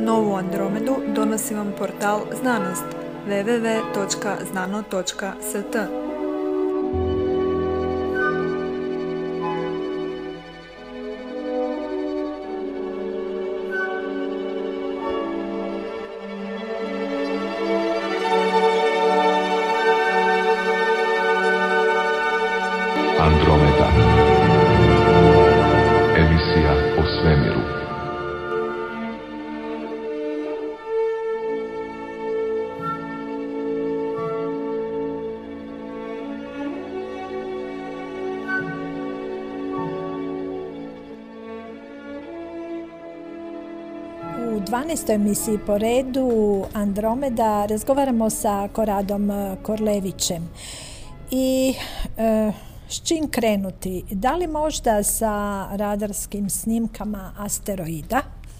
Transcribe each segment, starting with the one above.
Novu Andromedu donosi vam portal Znanost www.znano.st. Andromeda. Emisija o svemiru. U 12. emisiji po redu Andromeda razgovaramo sa Koradom Korlevićem. I s čim krenuti? Da li možda sa radarskim snimkama asteroida?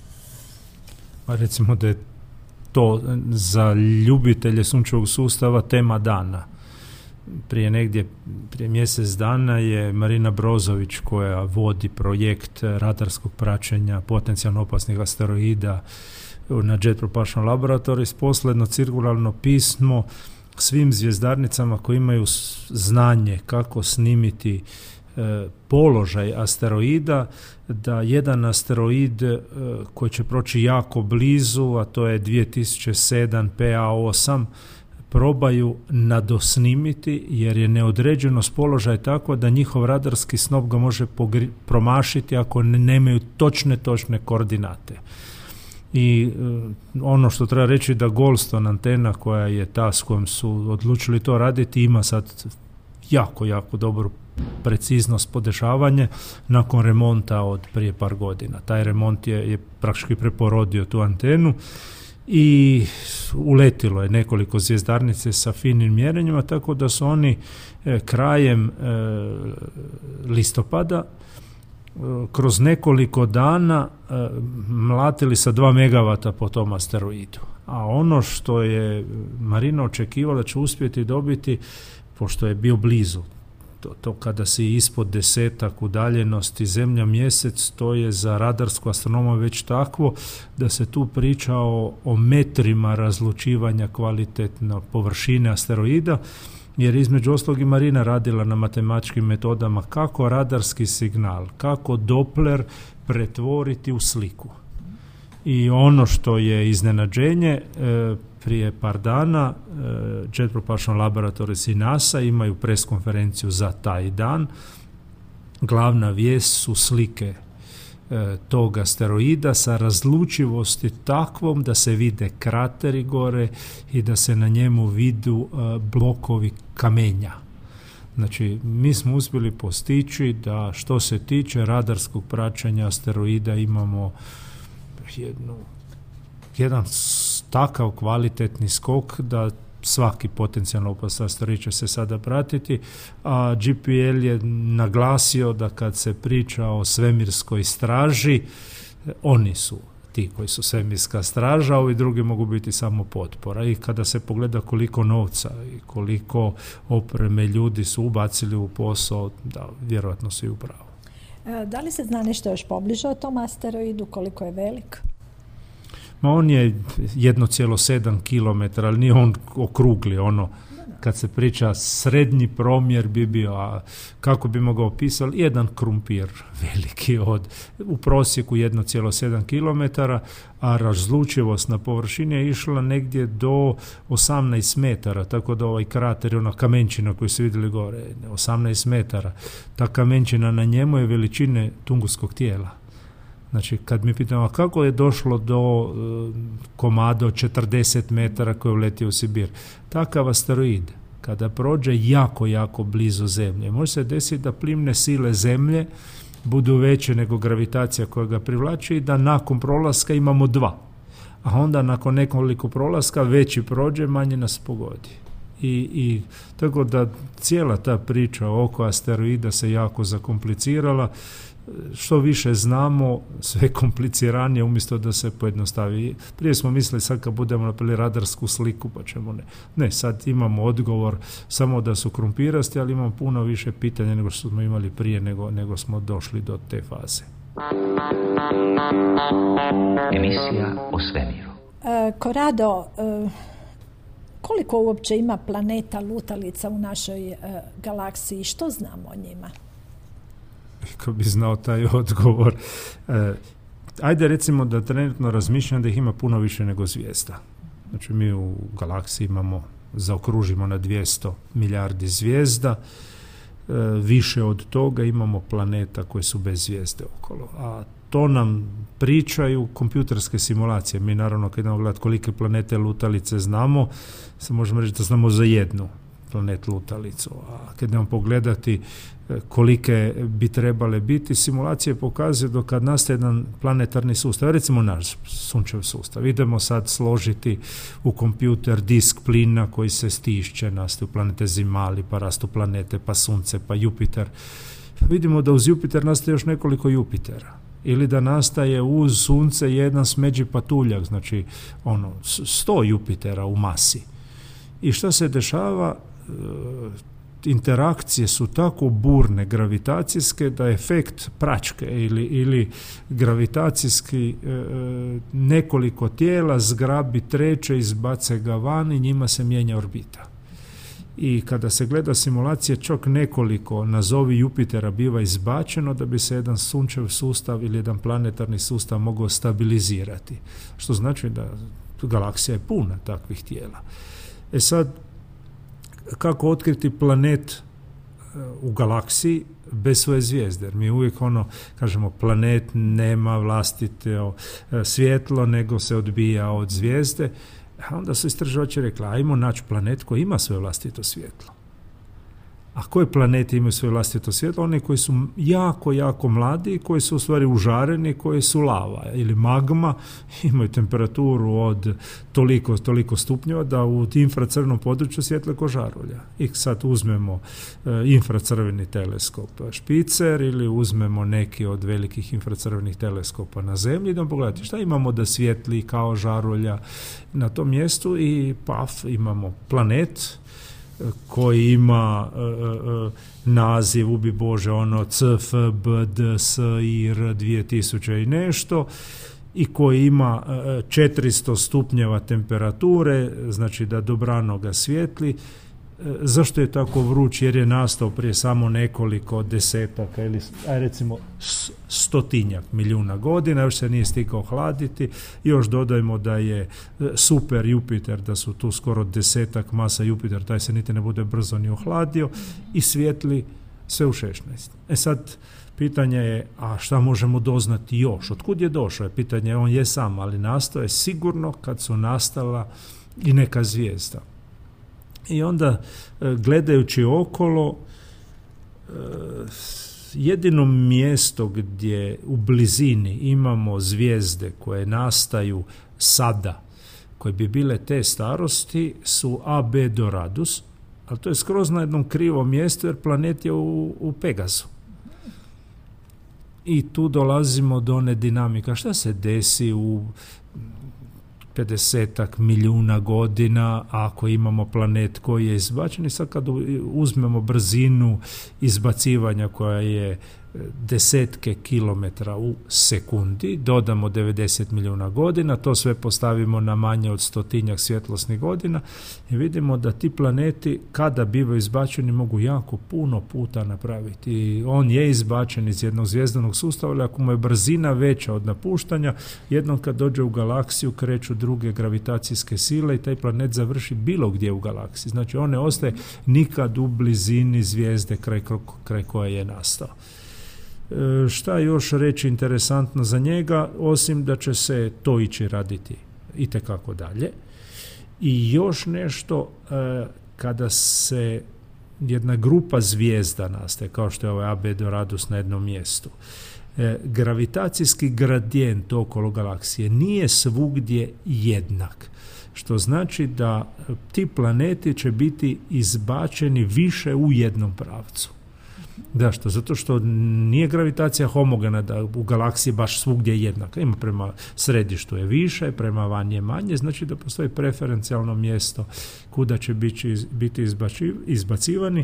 Pa recimo da je to za ljubitelje sunčevog sustava tema dana. Prije mjesec dana je Marina Brozović, koja vodi projekt radarskog praćenja potencijalno opasnih asteroida na Jet Propulsion Laboratories, poslala jedno cirkularno pismo svim zvjezdarnicama koji imaju znanje kako snimiti položaj asteroida, da jedan asteroid koji će proći jako blizu, a to je 2007 PA8, probaju nadosnimiti, jer je neodređenost položaja tako da njihov radarski snop ga može promašiti ako nemaju točne koordinate. I ono što treba reći da Goldstone antena, koja je ta s kojom su odlučili to raditi, ima sad jako dobru preciznost podešavanja nakon remonta od prije par godina. Taj remont je praktički preporodio tu antenu i uletilo je nekoliko zvjezdarnice sa finim mjerenjima, tako da su oni krajem listopada kroz nekoliko dana mlatili sa 2 megavata po tom asteroidu. A ono što je Marina očekivala će uspjeti dobiti, pošto je bio blizu, to kada si ispod 10 udaljenosti Zemlja mjesec, to je za radarsku astronomu već takvo da se tu priča o metrima razlučivanja kvalitetno površine asteroida, jer između ostalog i Marina radila na matematičkim metodama kako radarski signal, kako Doppler pretvoriti u sliku. I ono što je iznenađenje, prije par dana Jet Propulsion Laboratories i NASA imaju preskonferenciju za taj dan. Glavna vijest su slike tog asteroida sa razlučivosti takvom da se vide krateri gore i da se na njemu vidu blokovi kamenja. Znači, mi smo uspjeli postići da što se tiče radarskog praćenja asteroida imamo jedan takav kvalitetni skok da svaki potencijalno opasan asteroid će se sada pratiti, a GPL je naglasio da kad se priča o svemirskoj straži, oni su ti koji su svemirska straža, a ovi drugi mogu biti samo potpora. I kada se pogleda koliko novca i koliko opreme ljudi su ubacili u posao, da, vjerojatno su i u pravu. Da li se zna nešto još pobliže o tom asteroidu, koliko je velik? On je 1,7 km, ali nije on okrugli, kad se priča srednji promjer bi bio, a kako bi mogao opisati, jedan krumpir veliki u prosjeku 1,7 km, a razlučivost na površini je išla negdje do 18 metara, tako da ovaj krater, ona kamenčina koju su vidjeli gore, 18 metara, ta kamenčina na njemu je veličine Tungusskog tijela. Znači, kad mi pitamo kako je došlo do komada od 40 metara koji je uletio u Sibir, takav asteroid, kada prođe jako blizu Zemlje, može se desiti da plimne sile Zemlje budu veće nego gravitacija koja ga privlači i da nakon prolaska imamo 2. A onda nakon nekoliko prolaska veći prođe, manje nas pogodi. I tako da cijela ta priča oko asteroida se jako zakomplicirala. Što više znamo, sve kompliciranije umjesto da se pojednostavi. Prije smo mislili sad kad budemo napravili radarsku sliku pa ćemo ne, sad imamo odgovor samo da su krumpirasti, ali imamo puno više pitanja nego što smo imali prije nego smo došli do te faze. Emisija o svemiru. Korado, koliko uopće ima planeta lutalica u našoj galaksiji? Što znamo o njima? Kako bi znao taj odgovor. Ajde recimo da trenutno razmišljam da ih ima puno više nego zvijezda. Znači mi u galaksiji zaokružimo na 200 milijardi zvijezda. Više od toga imamo planeta koje su bez zvijezde okolo. A to nam pričaju kompjuterske simulacije. Mi naravno kad idemo gledati kolike planete lutalice znamo, se možemo reći da znamo za jednu planet lutalicu. A kad idemo pogledati kolike bi trebale biti, simulacije pokazuju da kad nastaje jedan planetarni sustav, recimo naš sunčev sustav, idemo sad složiti u kompjuter disk plina koji se stišće, nastaju planete Zimali, pa rastu planete, pa sunce, pa Jupiter. Vidimo da uz Jupiter nastaje još nekoliko Jupitera. Ili da nastaje uz sunce jedan smeđi patuljak, znači 100 Jupitera u masi. I što se dešava? Interakcije su tako burne gravitacijske da efekt pračke ili gravitacijski nekoliko tijela zgrabi treće, izbace ga van i njima se mijenja orbita. I kada se gleda simulacije, čak nekoliko nazovi Jupitera biva izbačeno da bi se jedan sunčev sustav ili jedan planetarni sustav mogao stabilizirati. Što znači da galaksija je puna takvih tijela. Sad, kako otkriti planet u galaksiji bez svoje zvijezde? Jer mi uvijek kažemo planet nema vlastito svjetlo, nego se odbija od zvijezde. A onda su istraživači rekli, ajmo naći planet koji ima svoje vlastito svjetlo. A koje planete imaju svoje vlastito svjetlo? Oni koji su jako, jako mladi, koji su u stvari užareni, koji su lava ili magma, imaju temperaturu od toliko stupnjeva da u infracrvenom području svjetle ko žarulja. I sad uzmemo infracrveni teleskop Špicer ili uzmemo neki od velikih infracrvenih teleskopa na Zemlji i da pogledati šta imamo da svijetli kao žarulja na tom mjestu i imamo planet koji ima naziv, ubi Bože, CFBDSIR 2000 i nešto, i koji ima 400 stupnjeva temperature, znači da dobrano ga svijetli. Zašto je tako vruć? Jer je nastao prije samo nekoliko desetaka ili recimo 100 milijuna godina, još se nije stigao hladiti. Još dodajmo da je super Jupiter, da su tu skoro 10 masa Jupiter, taj se niti ne bude brzo ni ohladio i svijetli sve u 16. Sad, pitanje je, a šta možemo doznati još? Otkud je došao? Pitanje, on je sam, ali nastao je sigurno kad su nastala i neka zvijezda. I onda, gledajući okolo, jedino mjesto gdje u blizini imamo zvijezde koje nastaju sada, koje bi bile te starosti, su AB Doradus, ali to je skroz na jednom krivom mjestu jer planet je u Pegazu. I tu dolazimo do one dinamika. Šta se desi u 50 milijuna godina ako imamo planet koji je izbačen? I sad kad uzmemo brzinu izbacivanja koja je desetke kilometra u sekundi, dodamo 90 milijuna godina, to sve postavimo na manje od 100 svjetlosnih godina i vidimo da ti planeti kada bivaju izbačeni mogu jako puno puta napraviti. I on je izbačen iz jednog zvjezdanog sustava, ali ako mu je brzina veća od napuštanja, jednom kad dođe u galaksiju kreću druge gravitacijske sile i taj planet završi bilo gdje u galaksiji. Znači on ne ostaje nikad u blizini zvijezde kraj koje je nastao. Šta još reći interesantno za njega, osim da će se to ići raditi itekako dalje. I još nešto, kada se jedna grupa zvijezda nastaje, kao što je ovaj AB Doradus na jednom mjestu, gravitacijski gradijent okolo galaksije nije svugdje jednak. Što znači da ti planeti će biti izbačeni više u jednom pravcu. Da, što? Zato što nije gravitacija homogena da u galaksiji baš svugdje jednaka. Ima prema središtu je više, prema van je manje, znači da postoji preferencijalno mjesto kuda će biti izbacivani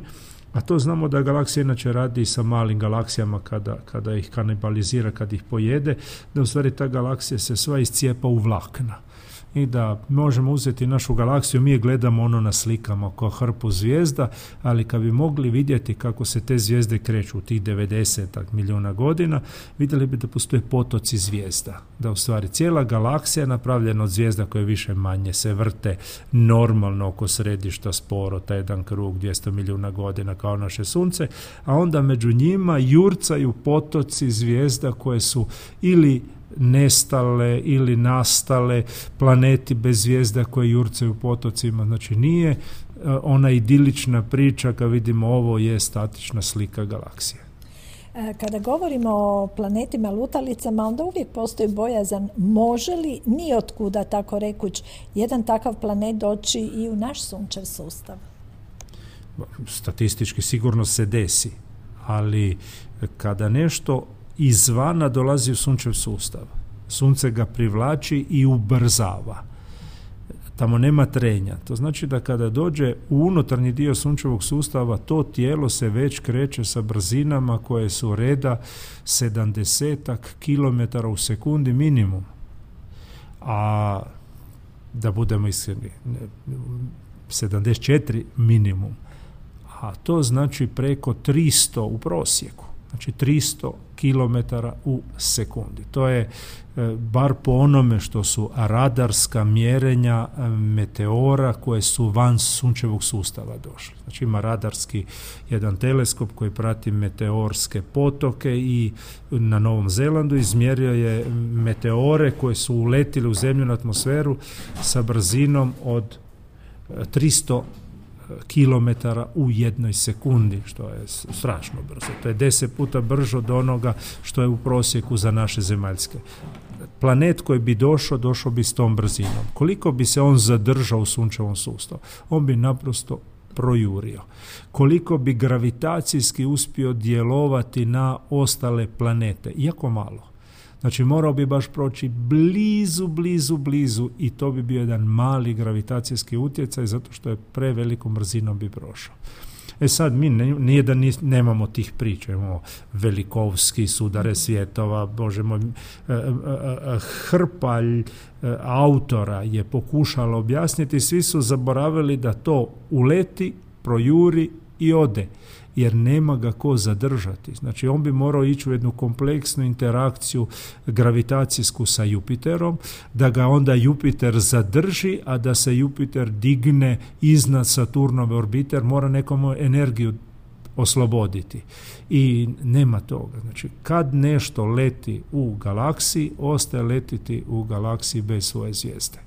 A to znamo da galaksija inače radi sa malim galaksijama kada ih kanibalizira, kada ih pojede, da u stvari ta galaksija se sva iscijepa u vlakna. I da možemo uzeti našu galaksiju, mi je gledamo ono na slikama kao hrpu zvijezda, ali kad bi mogli vidjeti kako se te zvijezde kreću u tih 90 milijuna godina, vidjeli bi da postoje potoci zvijezda. Da u stvari cijela galaksija je napravljena od zvijezda koje više manje se vrte normalno oko središta sporo, taj jedan krug 200 milijuna godina kao naše sunce, a onda među njima jurcaju potoci zvijezda koje su ili nestale ili nastale, planeti bez zvijezda koje jurcaju potocima. Znači nije ona idilična priča kad vidimo ovo je statična slika galaksije. Kada govorimo o planetima lutalicama, onda uvijek postoji bojazan može li ni otkuda, tako rekuć, jedan takav planet doći i u naš sunčev sustav? Statistički sigurno se desi, ali kada nešto izvana dolazi u sunčev sustav, sunce ga privlači i ubrzava. Tamo nema trenja. To znači da kada dođe u unutarnji dio sunčevog sustava, to tijelo se već kreće sa brzinama koje su reda 70 km u sekundi minimum. A da budemo iskreni, 74 minimum. A to znači preko 300 u prosjeku. Znači 300 km u sekundi. To je bar po onome što su radarska mjerenja meteora koje su van sunčevog sustava došli. Znači ima radarski jedan teleskop koji prati meteorske potoke i na Novom Zelandu izmjerio je meteore koje su uletili u zemljenu atmosferu sa brzinom od 300 kilometara u jednoj sekundi, što je strašno brzo. To je 10 puta brže od onoga što je u prosjeku za naše zemaljske. Planet koji bi došao bi s tom brzinom. Koliko bi se on zadržao u sunčevom sustavu? On bi naprosto projurio. Koliko bi gravitacijski uspio djelovati na ostale planete? Iako malo. Znači morao bi baš proći blizu i to bi bio jedan mali gravitacijski utjecaj zato što je prevelikom brzinom bi prošao. Sad mi nije da nemamo tih priča, imamo Velikovski, sudare svjetova, Bože moj, hrpa autora je pokušala objasniti, svi su zaboravili da to uleti, projuri i ode, jer nema ga ko zadržati. Znači on bi morao ići u jednu kompleksnu interakciju gravitacijsku sa Jupiterom, da ga onda Jupiter zadrži, a da se Jupiter digne iznad Saturnove orbite, jer mora nekom energiju osloboditi. I nema toga. Znači kad nešto leti u galaksiji, ostaje letiti u galaksiji bez svoje zvijezde.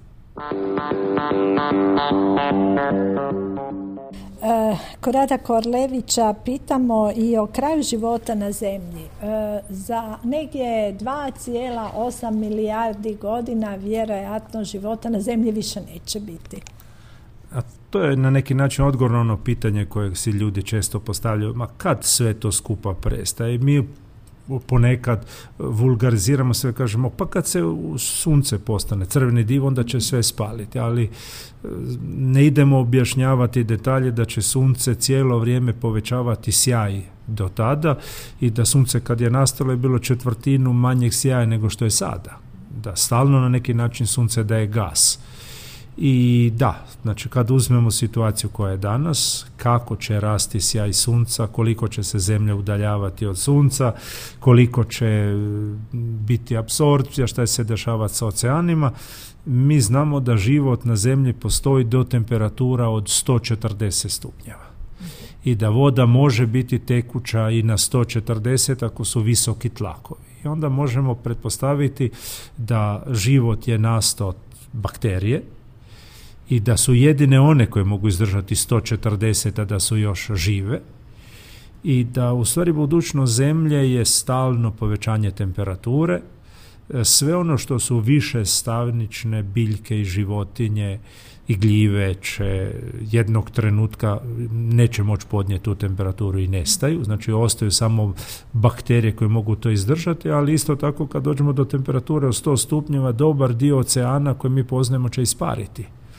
Korada Korlevića pitamo i o kraju života na Zemlji. Za negdje 2,8 milijardi godina vjerojatno života na Zemlji više neće biti. A to je na neki način odgovor na ono pitanje koje si ljudi često postavljaju. Ma kad sve to skupa prestaje? Mi ponekad vulgariziramo sve, kažemo pa kad se sunce postane crveni div onda će sve spaliti, ali ne idemo objašnjavati detalje da će sunce cijelo vrijeme povećavati sjaj do tada i da sunce kad je nastalo je bilo 1/4 manjeg sjaja nego što je sada, da stalno na neki način sunce daje gas. I da, znači kad uzmemo situaciju koja je danas, kako će rasti sjaj sunca, koliko će se Zemlja udaljavati od sunca, koliko će biti apsorpcija, šta se dešavati sa oceanima, mi znamo da život na Zemlji postoji do temperatura od 140 stupnjeva. I da voda može biti tekuća i na 140 ako su visoki tlakovi. I onda možemo pretpostaviti da život je nastao bakterije, i da su jedine one koje mogu izdržati 140, a da su još žive, i da u stvari budućnost Zemlje je stalno povećanje temperature. Sve ono što su više stavnične biljke i životinje i gljive će jednog trenutka neće moći podnijeti tu temperaturu i nestaju, znači ostaju samo bakterije koje mogu to izdržati, ali isto tako kad dođemo do temperature od 100 stupnjeva, dobar dio oceana koji mi poznajemo će ispariti.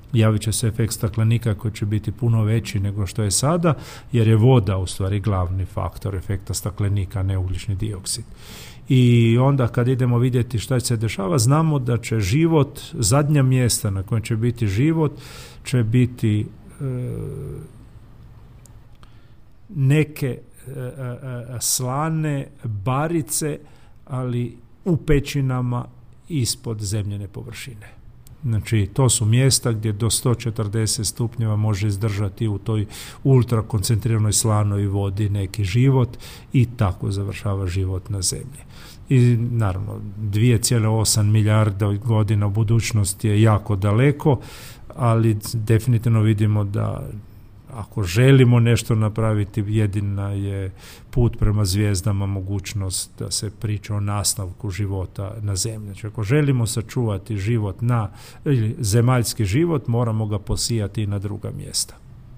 javit će se efekt staklenika koji će biti puno veći nego što je sada, jer je voda u stvari glavni faktor efekta staklenika, ne ugljični dioksid. I onda kad idemo vidjeti šta se dešava, znamo da će život, zadnja mjesta na kojem će biti život, će biti neke slane barice, ali u pećinama ispod zemljene površine. Znači, to su mjesta gdje do 140 stupnjeva može izdržati u toj ultrakoncentriranoj slanoj vodi neki život i tako završava život na zemlji. I naravno, 2,8 milijarda godina u budućnosti je jako daleko, ali definitivno vidimo da ako želimo nešto napraviti, jedina je put prema zvijezdama mogućnost da se priča o nastavku života na zemlji. Znači, ako želimo sačuvati život ili zemaljski život, moramo ga posijati i na druga mjesta.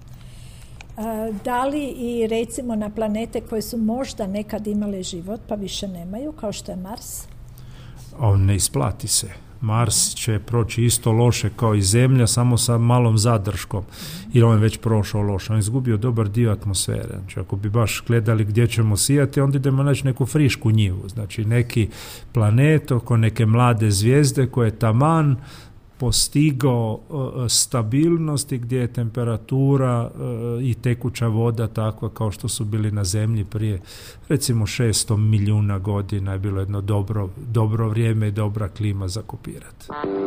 Da li i recimo na planete koje su možda nekad imale život pa više nemaju, kao što je Mars? On ne isplati se. Mars će proći isto loše kao i Zemlja, samo sa malom zadrškom, jer on je već prošao loše. On je izgubio dobar dio atmosfere. Znači, ako bi baš gledali gdje ćemo sijati, onda idemo naći neku frišku njivu. Znači, neki planet oko neke mlade zvijezde koje je taman postigao stabilnosti, gdje je temperatura i tekuća voda takva kao što su bili na Zemlji prije recimo 600 milijuna godina. Je bilo jedno dobro vrijeme i dobra klima za kopirati.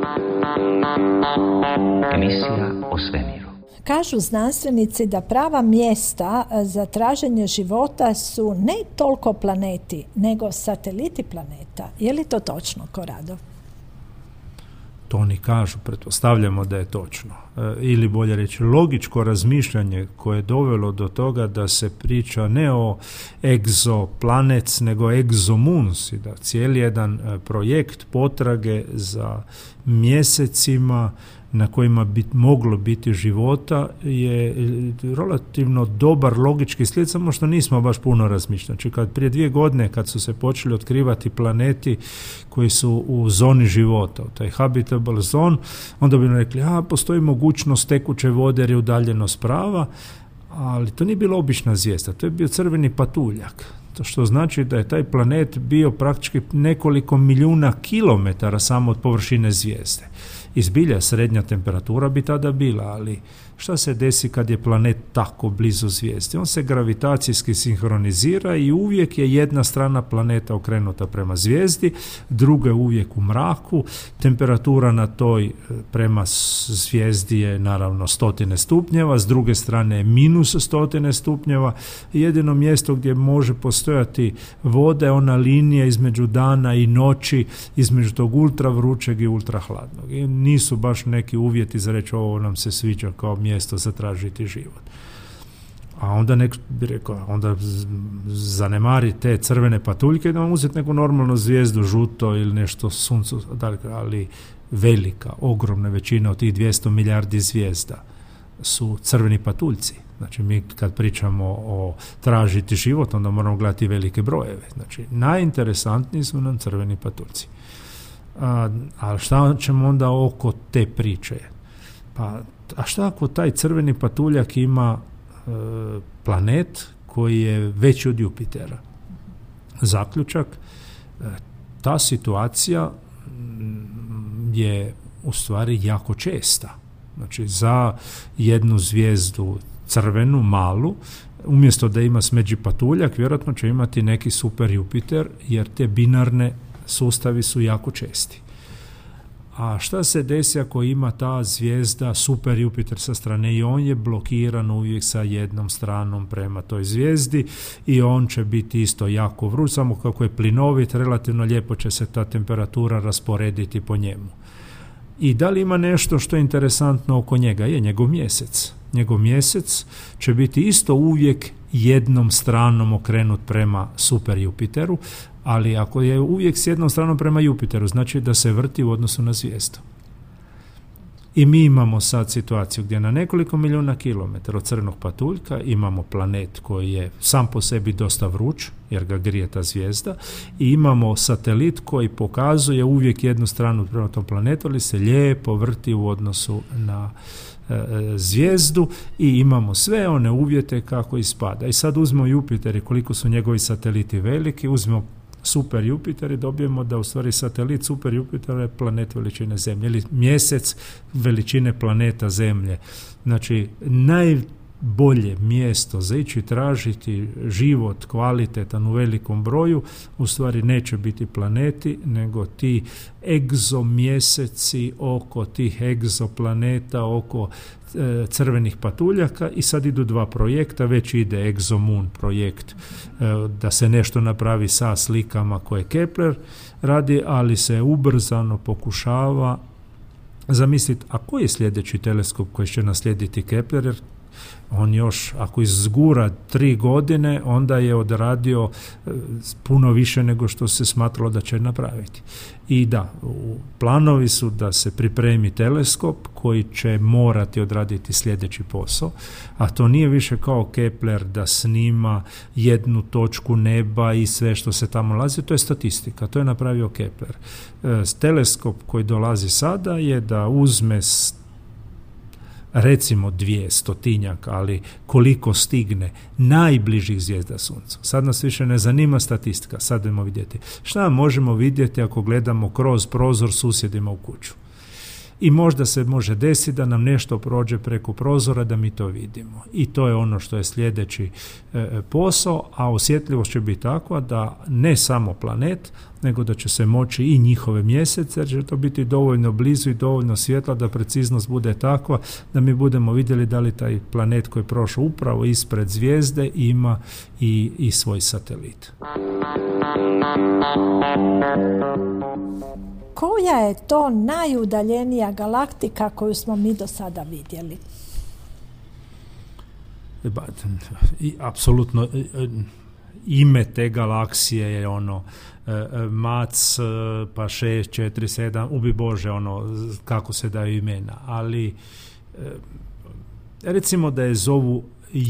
Emisija o svemiru. Kažu znanstvenici da prava mjesta za traženje života su ne toliko planeti, nego sateliti planeta. Je li to točno, Korado? To oni kažu, pretpostavljamo da je točno. Ili bolje reći, logičko razmišljanje koje je dovelo do toga da se priča ne o egzoplanets, nego egzomuns, i da cijeli jedan projekt potrage za mjesecima na kojima bi moglo biti života je relativno dobar logički slijed, samo što nismo baš puno razmišljali. Znači, kad prije 2 godine kad su se počeli otkrivati planeti koji su u zoni života, u taj habitable zone, onda bi nam rekli, postoji mogućnost tekuće vode jer je udaljenost prava, ali to nije bila obična zvijezda, to je bio crveni patuljak. To što znači da je taj planet bio praktički nekoliko milijuna kilometara samo od površine zvijezde. Izbilja srednja temperatura bi tada bila, ali šta se desi kad je planet tako blizu zvijezde? On se gravitacijski sinhronizira i uvijek je jedna strana planeta okrenuta prema zvijezdi, druga je uvijek u mraku, temperatura na toj prema zvijezdi je naravno 100 stupnjeva, s druge strane je minus 100 stupnjeva. Jedino mjesto gdje može postojati voda je ona linija između dana i noći, između tog ultra vrućeg i ultra hladnog. I nisu baš neki uvjeti za reći ovo nam se sviđa kao mjesto za tražiti život. A onda neko bi rekao, onda zanemari te crvene patuljke i da vam uzeti neku normalnu zvijezdu, žuto ili nešto suncu, ali velika, ogromna većina od tih 200 milijardi zvijezda su crveni patuljci. Znači, mi kad pričamo o tražiti život, onda moramo gledati velike brojeve. Znači, najinteresantniji su nam crveni patuljci. A šta ćemo onda oko te priče? A šta ako taj crveni patuljak ima planet koji je veći od Jupitera? Zaključak, ta situacija je u stvari jako česta. Znači, za jednu zvijezdu crvenu, malu, umjesto da ima smeđi patuljak, vjerojatno će imati neki super Jupiter, jer te binarne sustavi su jako česti. A šta se desi ako ima ta zvijezda super Jupiter sa strane i on je blokiran uvijek sa jednom stranom prema toj zvijezdi i on će biti isto jako vruć, samo kako je plinovit, relativno lijepo će se ta temperatura rasporediti po njemu. I da li ima nešto što je interesantno oko njega? Je njegov mjesec. Njegov mjesec će biti isto uvijek jednom stranom okrenut prema super Jupiteru, ali ako je uvijek s jednom stranom prema Jupiteru, znači da se vrti u odnosu na zvijezdu. I mi imamo sad situaciju gdje na nekoliko milijuna kilometara od crnog patuljka imamo planet koji je sam po sebi dosta vruć, jer ga grije ta zvijezda, i imamo satelit koji pokazuje uvijek jednu stranu prema tom planetu, ali se lijepo vrti u odnosu na zvijezdu i imamo sve one uvjete kako ispada. I sad uzmemo Jupiter i koliko su njegovi sateliti veliki, uzmemo Super Jupiter i dobijemo da u stvari satelit Super Jupitera je planet veličine Zemlje ili mjesec veličine planeta Zemlje. Znači, najbolje mjesto za ići tražiti život kvalitetan u velikom broju u stvari neće biti planeti, nego ti egzomjeseci oko tih egzoplaneta, oko crvenih patuljaka. I sad idu dva projekta, već ide ExoMoon projekt da se nešto napravi sa slikama koje Kepler radi, ali se ubrzano pokušava zamisliti, a koji je sljedeći teleskop koji će naslijediti Kepler, jer on još, ako izgura 3 godine, onda je odradio puno više nego što se smatralo da će napraviti. I da, planovi su da se pripremi teleskop koji će morati odraditi sljedeći posao, a to nije više kao Kepler da snima jednu točku neba i sve što se tamo nalazi, to je statistika, to je napravio Kepler. Teleskop koji dolazi sada je da uzme recimo 200, ali koliko stigne najbližih zvijezda Suncu. Sad nas više ne zanima statistika, sad idemo vidjeti. Šta možemo vidjeti ako gledamo kroz prozor susjedima u kuću? I možda se može desiti da nam nešto prođe preko prozora da mi to vidimo. I to je ono što je sljedeći posao, a osjetljivost će biti takva da ne samo planet, nego da će se moći i njihove mjesece, jer će to biti dovoljno blizu i dovoljno svjetla da preciznost bude takva da mi budemo vidjeli da li taj planet koji je prošao upravo ispred zvijezde ima i svoj satelit. Koja je to najudaljenija galaktika koju smo mi do sada vidjeli? Apsolutno ime te galaksije je ono Mac, pa 6, 4, 7, ubi Bože, ono kako se daju imena, ali recimo da je zovu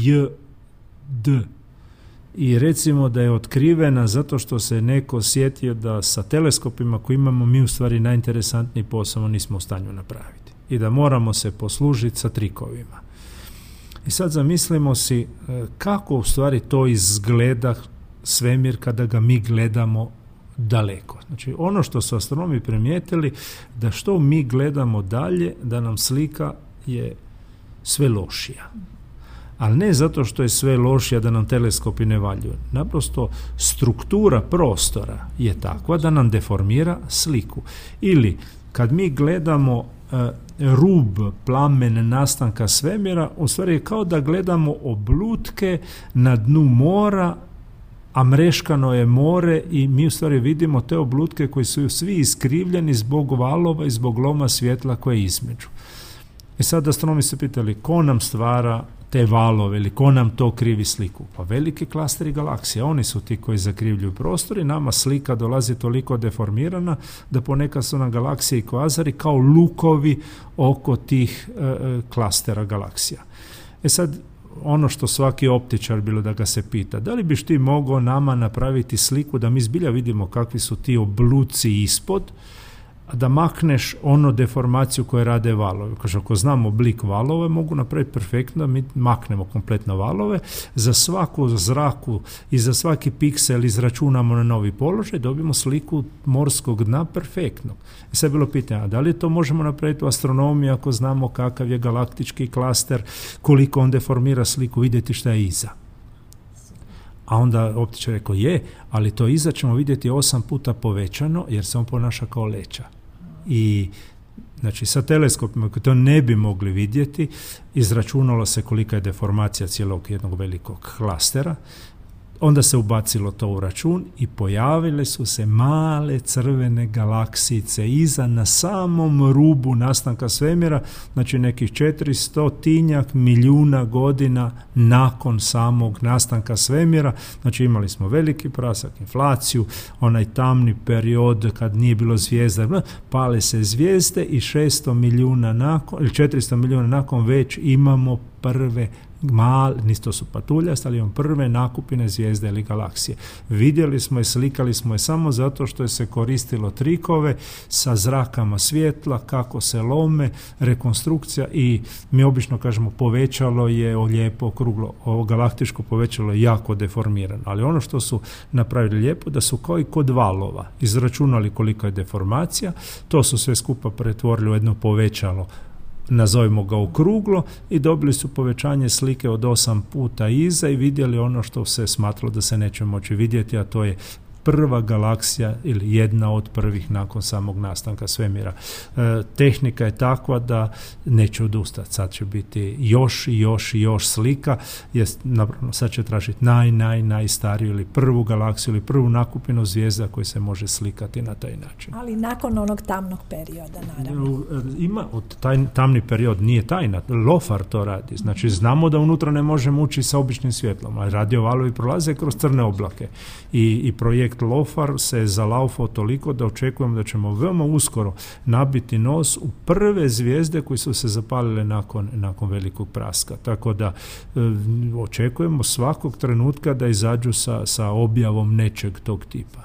JD i recimo da je otkrivena zato što se neko sjetio da sa teleskopima koji imamo mi u stvari najinteresantniji posao nismo u stanju napraviti i da moramo se poslužiti sa trikovima. I sad zamislimo si kako u stvari to izgleda svemir kada ga mi gledamo daleko. Znači ono što su astronomi primijetili da što mi gledamo dalje, da nam slika je sve lošija. Ali ne zato što je sve lošija da nam teleskopi ne valjuju. Naprosto struktura prostora je takva da nam deformira sliku. Ili kad mi gledamo rub, plamen nastanka svemira, u stvari je kao da gledamo oblutke na dnu mora, a mreškano je more i mi u stvari vidimo te oblutke koji su svi iskrivljeni zbog valova i zbog loma svjetla koje je između. I sad astronomi se pitali ko nam stvara te valove ili ko nam to krivi sliku? Pa veliki klasteri galaksija, oni su ti koji zakrivljuju prostor i nama slika dolazi toliko deformirana da ponekad su nam galaksije i kvazari kao lukovi oko tih klastera galaksija. Sad, ono što svaki optičar bilo da ga se pita, da li biš ti mogao nama napraviti sliku da mi zbilja vidimo kakvi su ti obluci ispod, da makneš ono deformaciju koje rade valove. Kaže, ako znam oblik valove, mogu napraviti perfektno, mi maknemo kompletno valove, za svaku zraku i za svaki piksel izračunamo na novi položaj, dobijemo sliku morskog dna perfektno. I sad je bilo pitanje, a da li to možemo napraviti u astronomiji ako znamo kakav je galaktički klaster, koliko on deformira sliku, vidjeti šta je iza. A onda optičar rekao je, ali to iza ćemo vidjeti 8 puta povećano jer se on ponaša kao leća. I znači sa teleskopima koji to ne bi mogli vidjeti, izračunalo se kolika je deformacija cijelog jednog velikog klastera. Onda se ubacilo to u račun i pojavile su se male crvene galaksice iza na samom rubu nastanka svemira, znači nekih 400 milijuna godina nakon samog nastanka svemira. Znači imali smo veliki prasak, inflaciju, onaj tamni period kad nije bilo zvijezda, pale se zvijezde i 600 milijuna nakon, ili 400 milijuna nakon već imamo prve to su patuljaste, ali imamo prve nakupine zvijezde ili galaksije. Vidjeli smo je, slikali smo je samo zato što je se koristilo trikove sa zrakama svjetla, kako se lome, rekonstrukcija i mi obično kažemo povećalo je lijepo okruglo. Ovo galaktičko povećalo je jako deformirano, ali ono što su napravili lijepo da su kao i kod valova izračunali koliko je deformacija, to su sve skupa pretvorili u jedno povećalo, nazovimo ga okruglo, i dobili su povećanje slike od 8 puta iza i vidjeli ono što se smatralo da se neće moći vidjeti, a to je prva galaksija ili jedna od prvih nakon samog nastanka svemira. Tehnika je takva da neće odustati. Sad će biti još slika. Sad će tražiti najstariju ili prvu galaksiju ili prvu nakupinu zvijezda koji se može slikati na taj način. Ali nakon onog tamnog perioda, naravno. Ima, tamni period nije tajna. LOFAR to radi. Znači znamo da unutra ne možemo ući sa običnim svjetlom, a radiovalovi prolaze kroz crne oblake. I projekt LOFAR se zalaufao toliko da očekujemo da ćemo veoma uskoro nabiti nos u prve zvijezde koje su se zapalile nakon velikog praska. Tako da očekujemo svakog trenutka da izađu sa objavom nečeg tog tipa.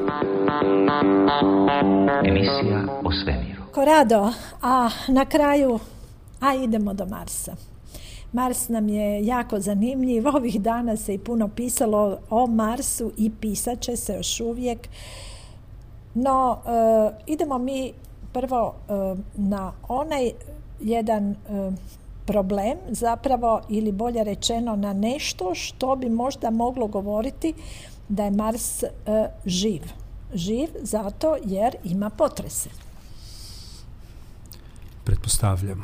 Emisija o svemiru. Korado, a na kraju, idemo do Marsa. Mars nam je jako zanimljiv. Ovih dana se i puno pisalo o Marsu i pisat će se još uvijek. No, idemo mi prvo na onaj jedan problem zapravo, ili bolje rečeno na nešto što bi možda moglo govoriti da je Mars živ. Živ zato jer ima potrese. Pretpostavljamo.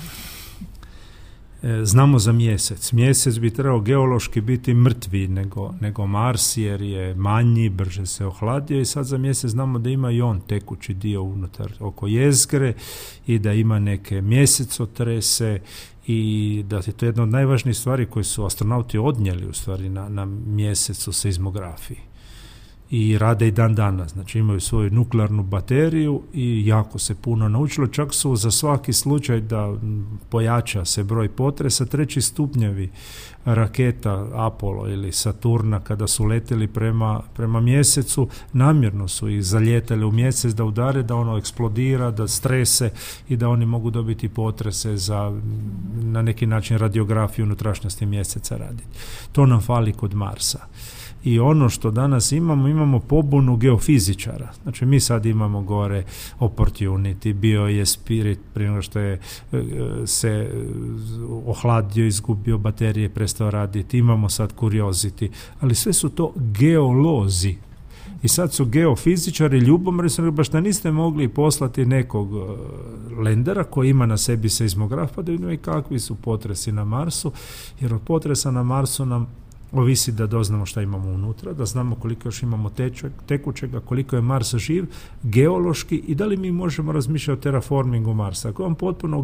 Znamo za mjesec. Mjesec bi trebao geološki biti mrtvi nego Mars, jer je manji, brže se ohladio, i sad za mjesec znamo da ima i on tekući dio unutar oko jezgre i da ima neke mjesecotrese i da je to jedna od najvažnijih stvari koje su astronauti odnijeli u stvari na mjesecu seizmografiji. I rade i dan danas, znači imaju svoju nuklearnu bateriju i jako se puno naučilo, čak su za svaki slučaj da pojača se broj potresa, 3. stupnjevi raketa Apollo ili Saturna kada su letjeli prema mjesecu, namjerno su ih zalijetali u mjesec da udare, da ono eksplodira, da strese i da oni mogu dobiti potrese za na neki način radiografiju unutrašnjosti mjeseca raditi. To nam fali kod Marsa. I ono što danas imamo pobunu geofizičara. Znači mi sad imamo gore Opportunity, bio je Spirit prije nego što je se ohladio, izgubio baterije, prestao raditi. Imamo sad Curiosity, ali sve su to geolozi. I sad su geofizičari ljubomorni, su baš da niste mogli poslati nekog lendera koji ima na sebi seizmograf, pa da vidimo i kakvi su potresi na Marsu, jer od potresa na Marsu nam ovisi da doznamo šta imamo unutra, da znamo koliko još imamo tekućega, koliko je Mars živ, geološki, i da li mi možemo razmišljati o terraformingu Marsa. Ako je on potpuno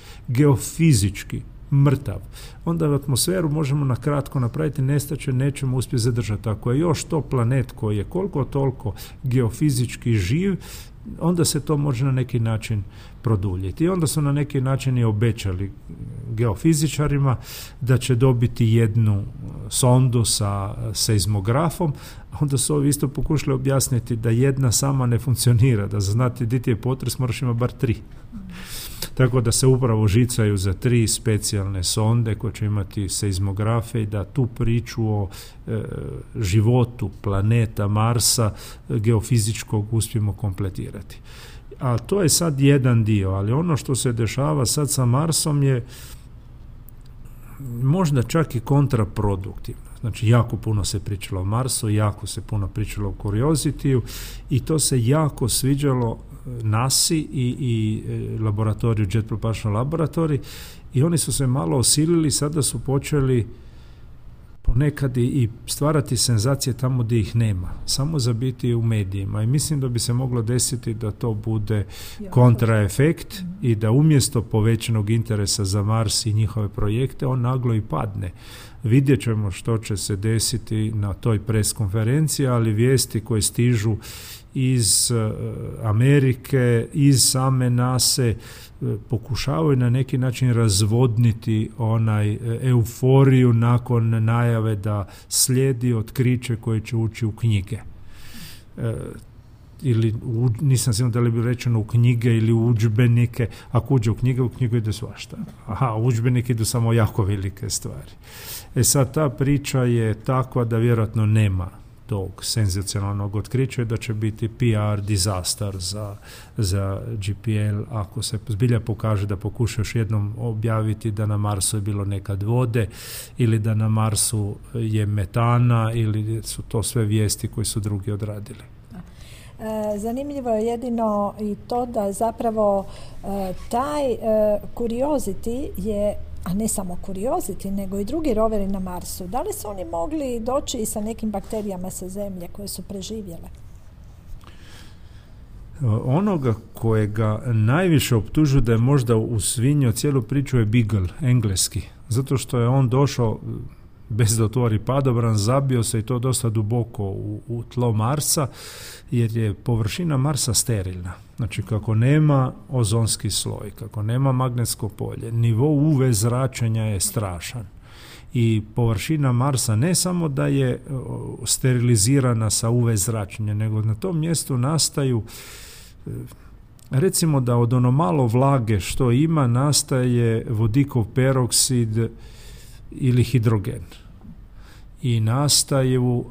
geofizički mrtav, onda u atmosferu možemo na kratko napraviti, nestaće, nećemo uspjeti zadržati. Ako je još to planet koji je koliko toliko geofizički živ, onda se to može na neki način produljiti. I onda su na neki način i obećali geofizičarima da će dobiti jednu sondu sa seizmografom, a onda su ovi isto pokušali objasniti da jedna sama ne funkcionira, da za znati gdje ti je potres moraš imati bar 3. Tako da se upravo žicaju za 3 specijalne sonde koje će imati seizmografe i da tu priču o životu planeta Marsa geofizičkog uspijemo kompletirati. A to je sad jedan dio, ali ono što se dešava sad sa Marsom je možda čak i kontraproduktivno. Znači, jako puno se pričalo o Marsu, jako se puno pričalo o Curiosityu i to se jako sviđalo NASA i laboratoriju Jet Propulsion Laboratory, i oni su se malo osilili, sada su počeli ponekad i stvarati senzacije tamo gdje ih nema, samo za biti u medijima. I mislim da bi se moglo desiti da to bude kontraefekt i da umjesto povećanog interesa za Mars i njihove projekte, on naglo i padne. Vidjet ćemo što će se desiti na toj preskonferenciji, ali vijesti koje stižu iz Amerike, iz same NASA pokušavaju na neki način razvodniti onaj euforiju nakon najave da slijedi otkriće koje će ući u knjige. Ili nisam siguran da li bi rečeno u knjige ili u udžbenike. Ako uđe u knjigu ide svašta. U udžbenike idu samo jako velike stvari. Sad ta priča je takva da vjerojatno nema tog senzacionalnog otkrića, da će biti PR disaster za GPL ako se zbilja pokaže da pokuša još jednom objaviti da na Marsu je bilo nekad vode ili da na Marsu je metana ili su to sve vijesti koje su drugi odradili. Zanimljivo je jedino i to da zapravo taj Curiosity je, a ne samo Curiosity, nego i drugi roveri na Marsu. Da li su oni mogli doći i sa nekim bakterijama sa Zemlje koje su preživjele? Onoga kojega najviše optužuju da je možda usvinio cijelu priču je Beagle, engleski. Zato što je on došao bez da otvori padobran, zabio se i to dosta duboko u tlo Marsa, jer je površina Marsa sterilna. Znači, kako nema ozonski sloj, kako nema magnetsko polje, nivo UV zračenja je strašan. I površina Marsa ne samo da je sterilizirana sa UV zračenjem, nego na tom mjestu nastaju, recimo da od ono malo vlage što ima, nastaje vodikov peroksid ili hidrogen. I nastaju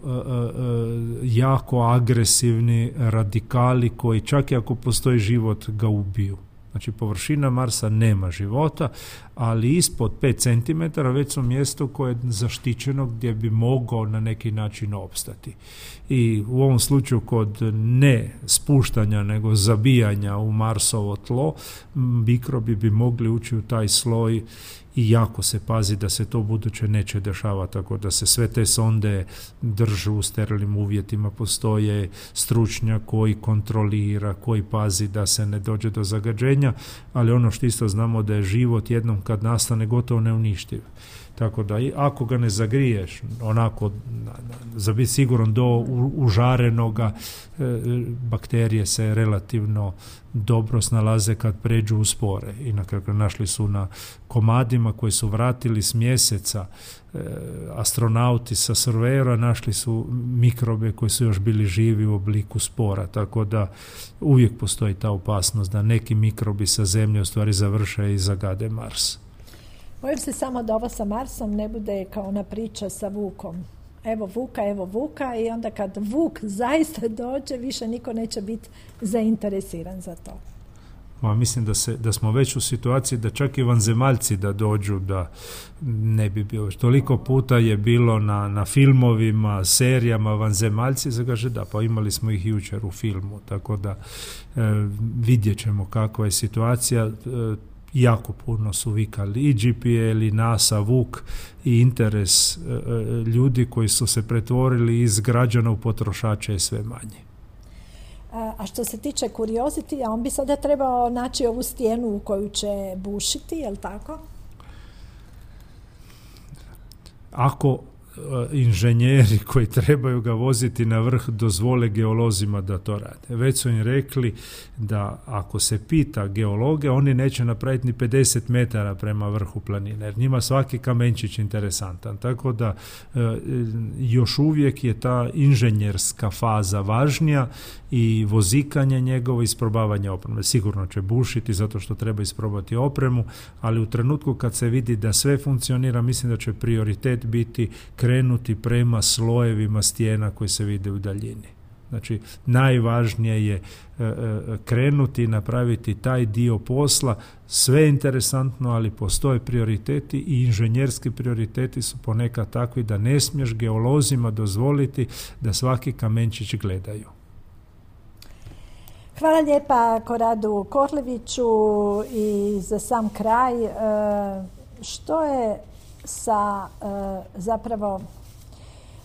jako agresivni radikali koji čak i ako postoji život ga ubiju. Znači, površina Marsa nema života, ali ispod 5 cm već su mjesto koje je zaštićeno gdje bi mogao na neki način opstati. I u ovom slučaju kod ne spuštanja nego zabijanja u Marsovo tlo, mikrobi bi mogli ući u taj sloj i jako se pazi da se to u buduće neće dešavati, tako da se sve te sonde držu u sterilnim uvjetima. Postoje stručnjak koji kontrolira, koji pazi da se ne dođe do zagađenja, ali ono što isto znamo da je život jednom kad nastane gotovo neuništiv. Tako da ako ga ne zagriješ onako za biti siguran do užarenoga, bakterije se relativno dobro snalaze kad pređu u spore. I na kraju našli su na komadima koji su vratili s mjeseca astronauti sa Surveyora, našli su mikrobe koji su još bili živi u obliku spora, tako da uvijek postoji ta opasnost da neki mikrobi sa Zemlje u stvari završe i zagade Mars. Bojim se samo da ovo sa Marsom ne bude kao ona priča sa Vukom. Evo Vuka i onda kad Vuk zaista dođe, više niko neće biti zainteresiran za to. Mislim da smo već u situaciji da čak i vanzemaljci da dođu da ne bi bilo. Toliko puta je bilo na filmovima, serijama vanzemaljci, se kaže da, pa imali smo ih jučer u filmu, tako da vidjet ćemo kakva je situacija. Jako puno su vikali i GPL i NASA, Vuk i interes ljudi koji su se pretvorili iz građana u potrošače je sve manje. A što se tiče Curiosity, on bi sada trebao naći ovu stijenu u koju će bušiti, je li tako? Ako inženjeri koji trebaju ga voziti na vrh dozvole geolozima da to rade. Već su im rekli da ako se pita geologe, oni neće napraviti ni 50 metara prema vrhu planine, jer njima svaki kamenčić interesantan. Tako da još uvijek je ta inženjerska faza važnija i vozikanje njegovo, isprobavanje opreme. Sigurno će bušiti zato što treba isprobati opremu, ali u trenutku kad se vidi da sve funkcionira, mislim da će prioritet biti krenuti prema slojevima stijena koji se vide u daljini. Znači, najvažnije je krenuti i napraviti taj dio posla. Sve je interesantno, ali postoje prioriteti i inženjerski prioriteti su ponekad takvi da ne smiješ geolozima dozvoliti da svaki kamenčić gledaju. Hvala lijepa Koradu Korleviću i za sam kraj, što je sa zapravo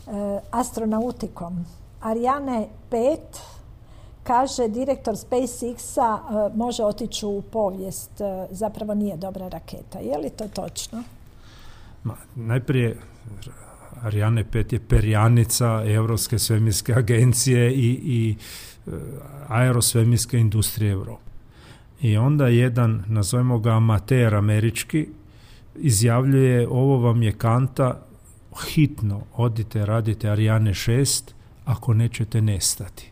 astronautikom. Ariane 5, kaže direktor SpaceX-a, može otići u povijest. Zapravo nije dobra raketa. Je li to točno? Najprije, Ariane 5 je perjanica Europske svemirske agencije i aerosvemirske industrije Europe. I onda jedan, nazovemo ga amater američki, izjavljuje: ovo vam je kanta, hitno odite, radite Ariane 6, ako nećete nestati.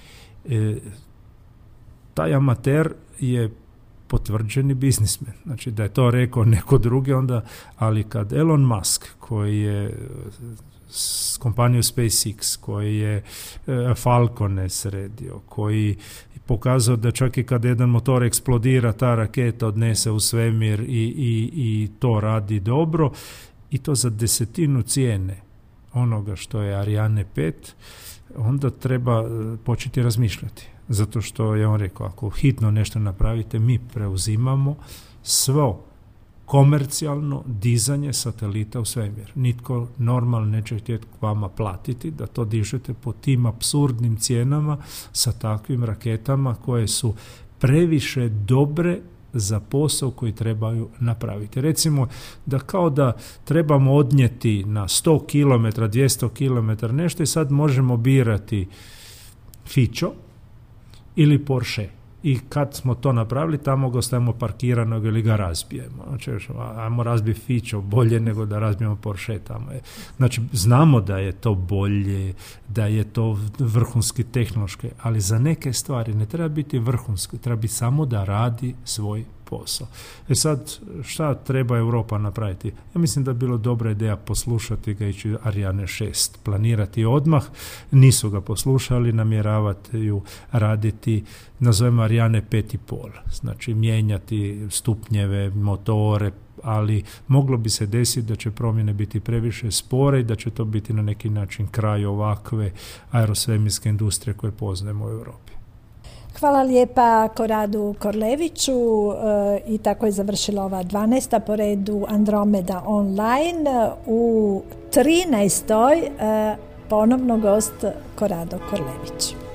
Taj amater je potvrđeni biznismen. Znači da je to rekao neko drugi onda, ali kad Elon Musk, koji je s kompanijom SpaceX, koji je Falcone sredio, koji pokazao da čak i kad jedan motor eksplodira, ta raketa odnese u svemir i to radi dobro, i to za 10% cijene onoga što je Ariane 5, onda treba početi razmišljati. Zato što je on rekao, ako hitno nešto napravite, mi preuzimamo svo komercijalno dizanje satelita u svemir. Nitko normalno neće htjeti k vama platiti da to dižete po tim apsurdnim cijenama sa takvim raketama koje su previše dobre za posao koji trebaju napraviti. Recimo da kao da trebamo odnijeti na 100 km, 200 km nešto i sad možemo birati Fićo ili Porsche. I kad smo to napravili, tamo ga ostavimo parkiranog ili ga razbijemo. Znači, ajmo razbiti Fićo, bolje nego da razbijemo Porsche tamo. Znači, znamo da je to bolje, da je to vrhunski tehnološki, ali za neke stvari ne treba biti vrhunski, treba biti samo da radi svoj posao. Sad, šta treba Europa napraviti? Ja mislim da je bilo dobra ideja poslušati ga, ići Ariane 6, planirati odmah. Nisu ga poslušali, namjeravati ju raditi, nazovemo Ariane 5,5. Znači, mijenjati stupnjeve, motore, ali moglo bi se desiti da će promjene biti previše spore i da će to biti na neki način kraj ovakve aerosvemirske industrije koje poznajemo u Europi. Hvala lijepa Koradu Korleviću, i tako je završila ova 12. po redu Andromeda online. U 13. ponovno gost Korado Korlević.